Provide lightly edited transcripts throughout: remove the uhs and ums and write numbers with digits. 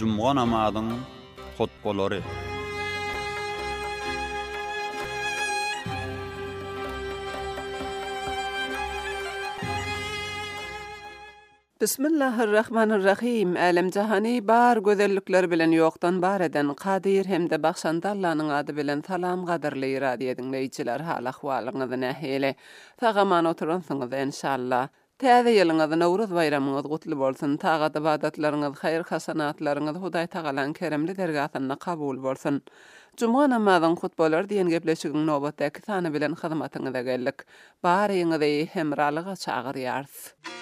Cuma namazının hutbaları. Bismillahirrahmanirrahim. Alam jahany bar gözellikler bilen ýokdan bar eden Kadir hemde Bakşan Dallanyň ady bilen salam gaderli radio dinleýijiler, hal ahwalyňyz nähele? Tagaman oturansyňyz inşallah. Täze ýylyňyz Nowruz bayramyňyz gutly bolsun. Tagat ibadatlaryňyz, haýr hasanatlaryňyz Hudaý Tagalaň keremli dergatyna kabul bolsun. Cuma namazyň hutbalary diýen gepleşigiň nobatdaky sany bilen hyzmatyňyza geldik. Baryňyzy hemralyga çagyrýarys.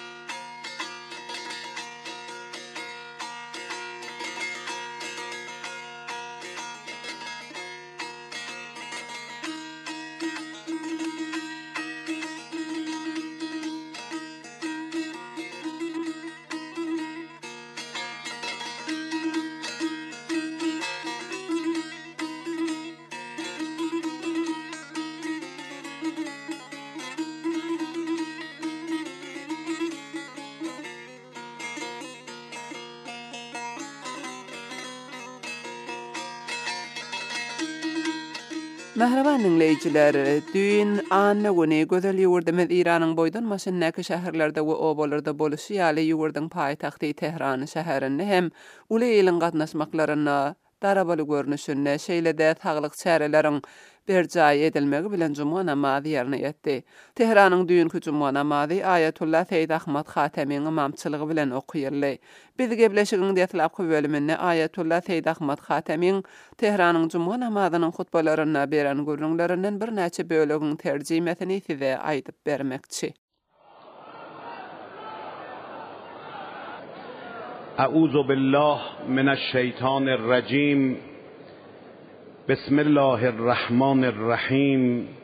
Mehreban dinleyijiler, düýün anna güni gözel ýurdymyz Iranyň boýdan maşynnaky şäherlerde we obalarda boluşy ýaly ýurdun paýtagty Tehran şäherini hem uly ýylyň gatnaşmaklaryna, darabaly görnüşine, şeýle-de saglyk çäreleriň berjaý edilmegi bilen Cuma namazy ýerine ýetdi. Tehranyň düýünkü Cuma namazy Ayatullah Seýid Ahmad Hatemiň imamçylygy bilen okuýarly. Biz gepleşigiň detlapky bölüminde Ayatullah Seýid Ahmad Hatemiň Tehranyň Cuma namazynyň hutbalaryna beren gürrüňlerinden bir näçe böleginiň terjimesini size aýdyp bermekçi. A'udzu billahi mineşşeytanirracim. Bismillahirrahmanirrahim.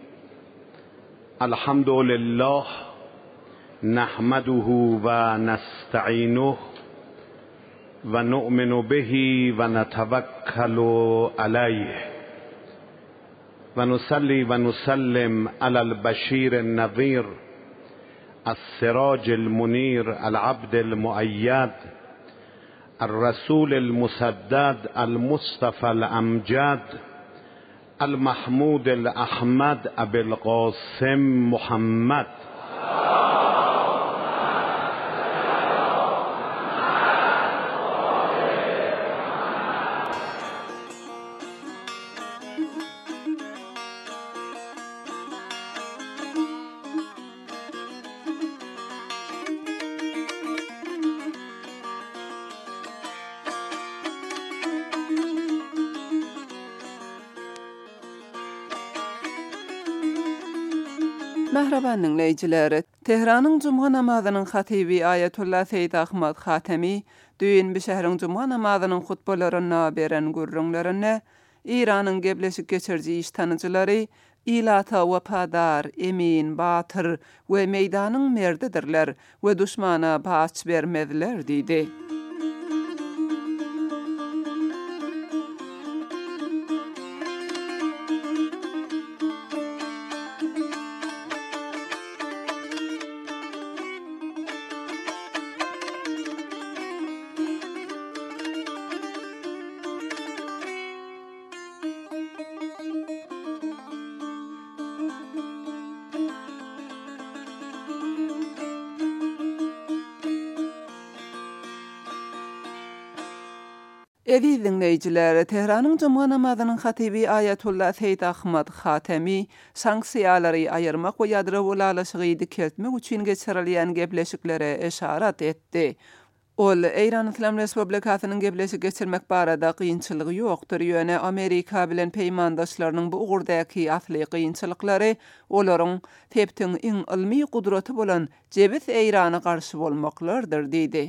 Elhamdülillah. Nahmaduhu ve nesta'inuhu ve nu'minu bihi ve netevekkalu aleyh. Ve nusalli ve nusallim alal beşirin nazir. السراج المنير العبد المؤيد الرسول المسدد المصطفى الأمجد المحمود الأحمد أبي القاسم محمد Mehreban dinleyijiler, Tehranyň Cuma namazynyň hatibi Ayatullah Seýid Ahmad Hatemi düýün bir şäheriň Cuma namazynyň hutbalaryna beren gürrüňlerine Iranyň gebleşik geçirji iş tanyjylary ilata wapadar, emin, batyr we meýdanyň merdidirler we düşmana baş bermezler diýdi. Eziz dinleyijiler, Tehranyň Cuma namazynyň hatibi Ayatullah Seýid Ahmad Hatemi sanksiýalary aýyrmak we ýadra bolalaşygy keltmek üçin geçirilýän gepleşiklere eşarat etdi. Ol Eýran Islam Respublikasynyň gepleşik geçirmek barada kynçylygy ýokdur. Ýöne Amerika bilen peýmandaşlarynyň bu ugurdaky asly kynçylyklary olaryň teptiň iň ilmi gudraty bolan jebis Eýrana garşy bolmaklardyr diýdi.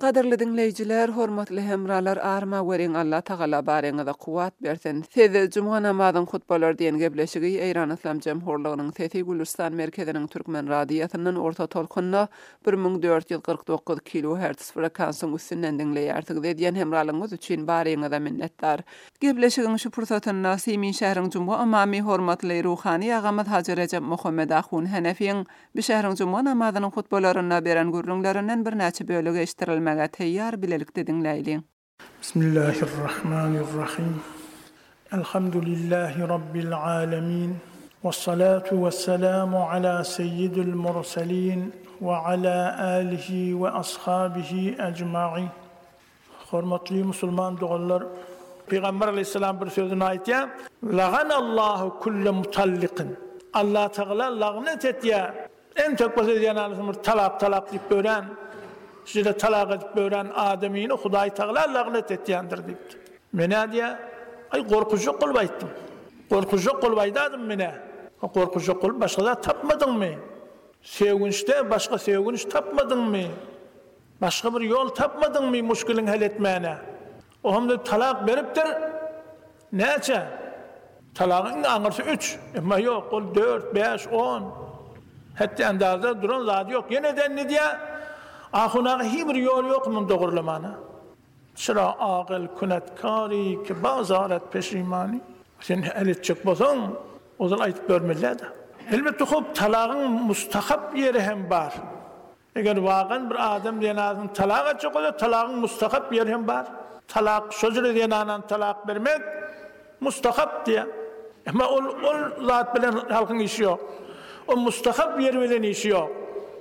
Qadirli dinleyiciler, hormatly hemralar, arma weriň Allah Taala bareňizde kuwat bersin. Siz Juma namazyň hutbalar diýen gepleşigi Eýran Islam Jemhurlygynyň Sesi Gulistan merkeziniň Türkmen radiýasynyň orta tolkunna 1449 kHz frekansyň üstünden dinleýärsiz diýen hemralyňyz üçin bareňizde minnetdar. Gepleşigiň şu pursatyny Nasimin şähriň Juma amamy hormatly ruhani agamyz Haji Recep Muhammed Ahun Hanefiň bu şähriň Juma namazynyň hutbalaryna beren gurrunlarynyň bir näçe bölegi eşitirilmegi teýýar bilelikde dinleýin. Bismillahirrahmanirrahim. Elhamdülillahi rabbil alamin. Vessalatu vesselamu ala seyyidil murselin ve ala alihi ve ashabihi ecmaîn. Hormatly musulman dogallar, Peygamber aleyhisselam bir sözüni aýtýar: "Laganallahu kulle mutalliqin." Allah Taala lagnet etýär. En çok bazı talak diýip bören, size talak edip bören adamyny Hudaý Taala lagnet etýändir diýipdi. Mene diýär, ay gorkujuk bolbaýtdym. Gorkujuk bolbaýdym mene. Gorkujuk bol başga tapmadyňmy? Sevginçde başga sevginç tapmadyňmy? Başga bir ýol tapmadyňmy muşkilin hal etmäne? O hamda talak beripdir. Näçe? Talagyň aňyrsy 3, emma ýok, ol 4, 5, 10. Hatta andazda duran zat ýok. Ýeneden ne diýär? Ahunaga hiçbir yol yok mu doğrulamana? Sıra ağıl künetkari ki bazaret peşimani. Sen elitçik bolsan, o zaman aytıp görmeliler de. Elbette hop talağın mustahap yeri hem var. Eğer vağın bir adam diyen ağzın talaq açık olsa, talağın mustahap yeri hem var. Talaq, sözünü diyen ağzın talaq vermek mustahap diye. Ama o zat bilen halkın işi yok. O mustahap yeri bilen işi yok.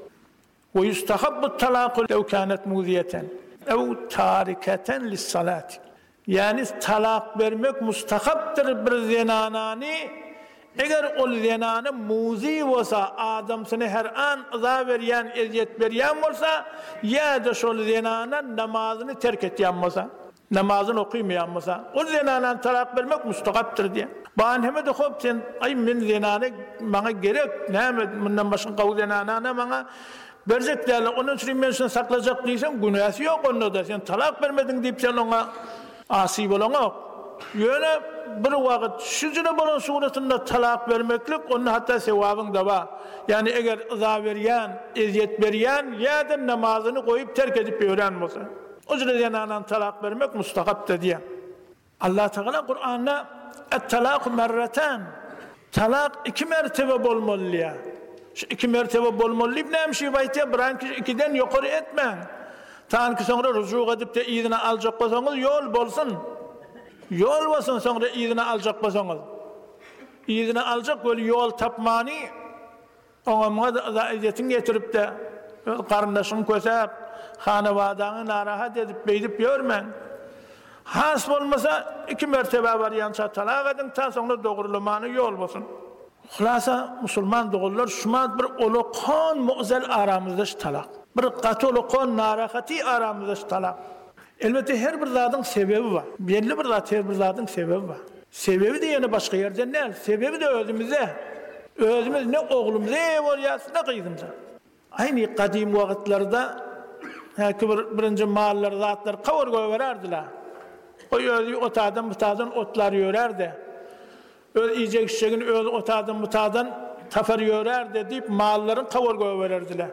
ويستحب الطلاق لو كانت موذية أو تاركة للصلاة. Yani talak vermek mustahaptır bir zinanani. Eğer o zinanı muzi olsa, adam seni her an ıza veriyen, eziyet veriyen olsa, ya da şu zinanı namazını terk etyen olsa, namazını okuymayan olsa, o zinanı talak vermek mustahaptır diye. Bağın hemen de hop sen, ay min zinanı bana gerek, ne bundan başın kavu zinanı bana verecek derler, onun için ben seni saklayacak değilsen, günahı yok onda da. Sen talak vermedin deyip sen ona asi bolan yok. Yöne bir vakit süzüne bolan suretinde talak vermeklik, onun hatta sevabın da var. Yani eğer ıza veriyen, eziyet veriyen, ya da namazını koyup terk edip öğrenmezse. O yüzden anan talak vermek mustahaptır diye. Allah Teala Kur'an'da et-talak merreten. Talak 2 mertebe bolmalı ya. Şu 2 mertebe bolmalı ne şey baytya biran kişi 2'den yukarı etmen. Tanki sonra rücu edip de izine alacak bolsanız yol bolsun. Yol bolsun sonra izine alacak bolsanız. İzine alacak böyle yol tapmani ona da izetin getirip de karındaşın kösep hanavadanı narahat edip beydip görmen. Has olmasa 2 mertebe var yança talak edin ta sonra doğrulamanı yol bolsun. Xulasa musulman doğullar şumat bir oloqan mu'zel aramızda talak. Bir qatı oloqan narahati aramızda talak. Elbette her bir zatın sebebi var. Belli bir zat her bir zatın sebebi var. Sebebi de yine başka yerden değil. Sebebi de özümüzde. Özümüz ne oğlumuza evoluyası ne kızımıza. Aynı kadim vakitlerde birinci mahallar zatlar kavurga vererdiler. O özü otadan otlar yörerdi. Öz yiyecek şişegin öz otadan tafer yörer deyip malların kavurga vererdiler.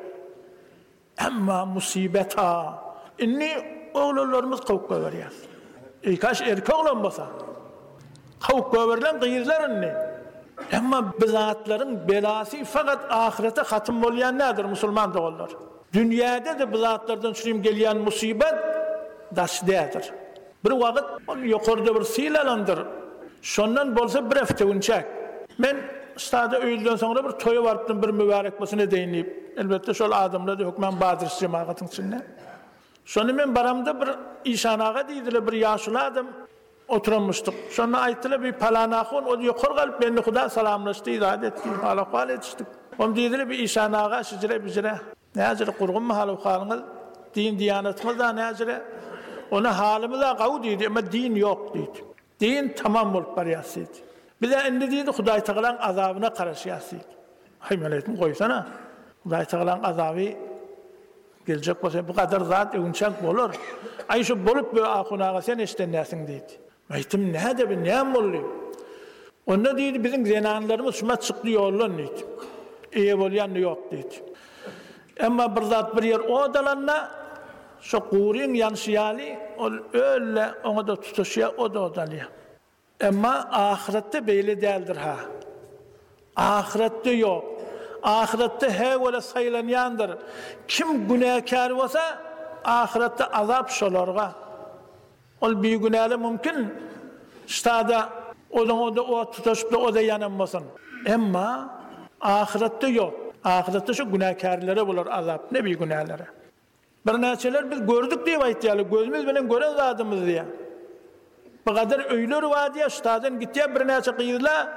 Ama musibet ha. İnni oğullarımız kavurga veriyor. Kaç erkek olmasa kavurga verilen kıyırlar inni. Ama bizatların belası fakat ahirete hatım olayan nedir musulman doğullar? Dünyada da bizatlardan sürüm gelen musibet daşdedir. Bir vakit yukarıda bir silalandır. Şondan bolsa bir hafta önçek. Men stada öýülden soňra bir toýa barıpdym bir mübarek bolsyny deýinip. Elbette şol adamlar da hukman Badyr cemaatynyň içinde. Şonu men baramda bir işanaga diýdiler, bir ýaşly adam oturmuşdyk. Şonu aýtdylar bir palanaxon, o ýokary galyp meni Huda salamlaşdy, izah etdi, halaqal etdik. Onu diýdiler bir işanaga şijire näzir gurgun mahaly halyňyz, din diýanatyňyz da näzir. Ona halymyz da gawy diýdi, ama din ýok diýdi. Din tamam bolup barýasy. Bize endi diýdi Hudaý Taala'nın azabyna garaşýasy. Hay melekim goýsana. Hudaý Taala'nın azaby Gelecek olsa bu kadar zat ünçak olur. Ay şu bolup bir akunağa sen eştenlersin deydi. Aytım ne de bir ne oluyor? Onda deydi bizim zenanlarımız şuma çıktı yolun deydi. İyi olayan yok deydi. Ama bir zat bir yer odalanna şu kurin yanşıyali öyle ona da tutuşuyor o da odalıyor. Ama ahirette böyle değildir ha. Ahirette yok. Ahirette he böyle sayılanyandır. Kim günahkar olsa ahirette azap şolarga. Ol bir günahı mümkün. Ştada o tutuşup da o da yanılmasın. Ama ahirette yok. Ahirette şu günahkarlara bulur azap. Ne bir günahları. Bir neçeler biz gördük diye aytyalı. Gözümüz bilen gören zatımız diye. Bu kadar öylür var diye ştadan gitti bir neçe kıyırla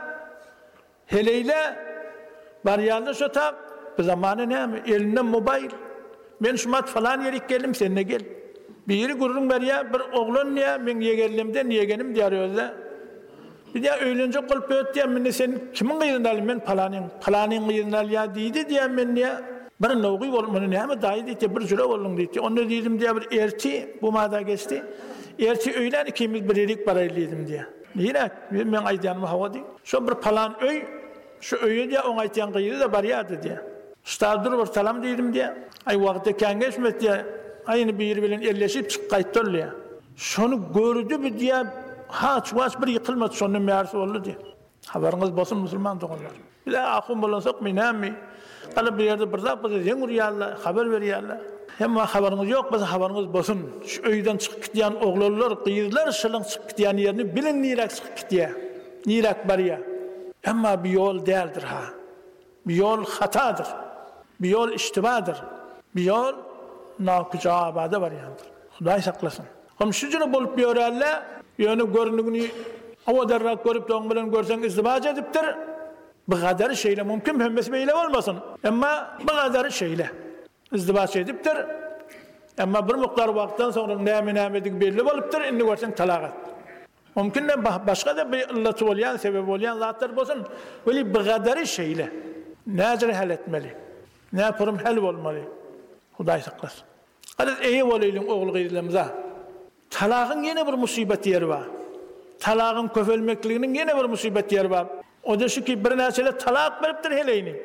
heleyle bariyalda şu tak bir zamanı ne mi? Elinde mobil. Ben şumat falan yerik geldim seninle gel. Bir yeri gururun var ya bir oğlun niye ben yegelimde niye gelim diye arıyorlar. Bir de öylence kılıp öt diye ben sen kimin kıyırındalı ben falanın kıyırındalı ya deydi diye ben niye bir noğuy olmanı ne mi dayı deydi bir cüre olun deydi. Onu dedim diye bir erti bu mada geçti. Erti öylen ikimiz bir erik paraylıydım diye. Niye? Ben aydanım hava değil. Şu bir falan öy şu öyü diye on aytan kıyırı da bariyadı diye. Stadur bir salam dedim diye. Ay vakti kan geçmedi diye. Aynı bir yeri bilen elleşip çık kayıttır diye. Şunu gördü bir diye çuvaç bir yıkılmadı sonun meğersi oldu diye. Haberiniz basın Müslüman doğrular. Bir de akım bulunsak mı ne mi? Kalıp bir yerde bir zat bize yen uruyarlar, haber veriyorlar. Hem haberiniz yok, bize haberiniz basın. Şu öyden çıkıp gidiyen oğlanlar, kıyırlar şılın çıkıp gidiyen yerini bilin nirak çıkıp gidiyor. Nirak bariya. Ama bir yol değildir ha. Bir yol hatadır. Bir yol iştibadır. Bir yol nakuca abade variyandır. Huday saklasın. Komşucunu bulup bir öğrenle, yönü görünüğünü o derrak görüp de bilen görsen izdivac ediptir. Bu kadar şeyle mümkün mühemmesi beyle olmasın. Ama bu kadar şeyle izdivac ediptir. Ama bir miktar vakitten sonra neymedik belli oluptur. İnni görsen talagat. Mümkün de başka da bir illatı olayan, sebep olayan zatlar olsun. Böyle bu kadar şeyle necre hal etmeli. Ne yaparım hal olmalı. Huday saklasın. Hadi iyi olayım oğul gıyrilimize. Talağın yine bir musibet yeri var. Talağın köfelmekliğinin yine bir musibet yeri var. O da şu ki bir nesile talak veriptir heleyini.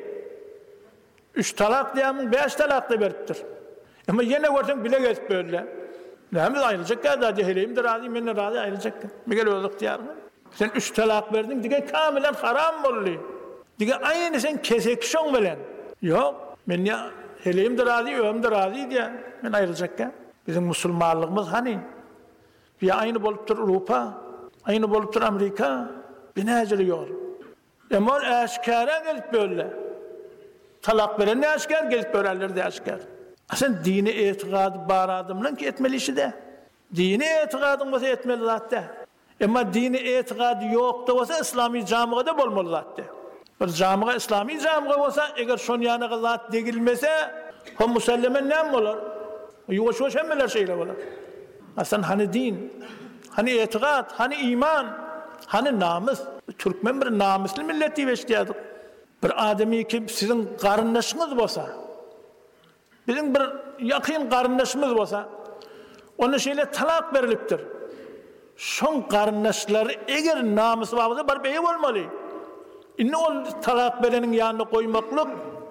3 talak diyemin 5 talak da veriptir. Ama yine görsen bile geçip böyle. Neyimiz ayrılacak ya da heleyim de razıyım, ben de razı ayrılacak. Bir kere olduk diyarını. Sen 3 talak verdin, diye kamilen haram oluyor. Diye aynı sen kesekşon bilen. Yok, ben ya heleyim de razı, öğüm de razı diye. Ben ayrılacak ya. Bizim Müslümanlığımız hani? Ya aynı boluptur Avrupa, aynı boluptur Amerika. Bir neceli yol. Ama aşkara gelip böyle. Talak veren ne aşkar gelip böyleler de aşkar. Sen dini etiqadı baradımla ki etmeli işi de. Dini etiqadın olsa etmeli zaten. Ama dini etiqadı yok da olsa İslami camiye de bolmalı zaten. Bir camiye, İslami camiye olsa eğer şun yanına zat degilmese o musellemen ne olur? Yuvaş hemmeler şeyler olur. Aslında hani din, hani etiqad, hani iman, hani namus. Türkmen bir namuslu milleti beştiyadık. Bir ademi ki sizin karındaşınız olsa, bizim bir yakın karındaşımız olsa, ona şeyle talak veriliptir. Şun karındaşları eğer namusu varsa bir bey olmalı. İnne o talak verenin yanına koymaklık,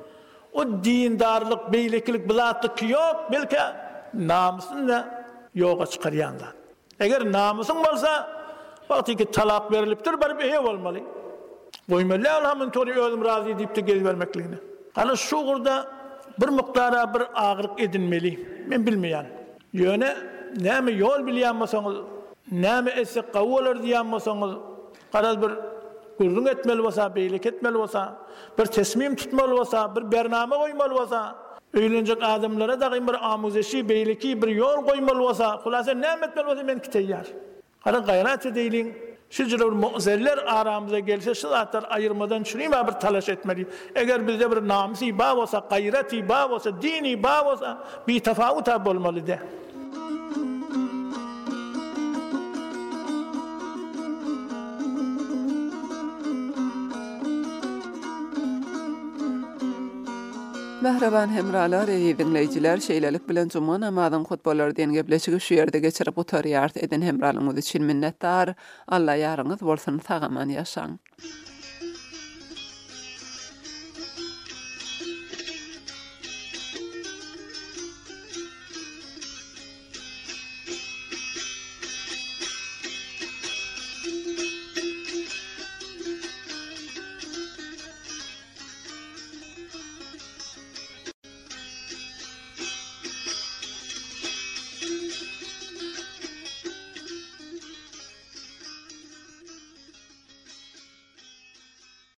o dindarlık, beyliklik, bilatlık yok, belki namusun da yoga çıkarıyanda. Eğer namusun varsa, vakti ki talak veriliptir, bir bey olmalı. Koymalı Allah'ın tori özüm razı deyip de geri vermekliğine. Hani şu orada bir miktara bir ağırlık edinmeli. Ben bilmeyen. Yöne ne mi yol bileyenmesanız, ne mi esek kavulur diyenmesanız, karaz bir gurrun etmeli olsa, beylik etmeli olsa, bir tesmim tutmalı olsa, bir bername koymalı olsa, öylenecek adamlara da bir amuzeşi, beyliki, bir yol koymalı olsa, kulasa ne etmeli olsa ben kiteyyar. Hani gayret edeylin. Şu cürür mu'zeller aramıza gelse şu zatlar ayırmadan şurayım bir talaş etmeli. Eğer bizde bir namisi bağ olsa, gayreti bağ olsa, dini bağ olsa bir tefavut olmalı de. Mehreban hemralar dinleyiciler şeýlelik bilen juma namazyň hutbalar diýen gepleşigi şu ýerde geçirip otaryart eden hemralyňyz üçin minnetdar. Allah ýarňyz bolsun, sagaman ýaşaň.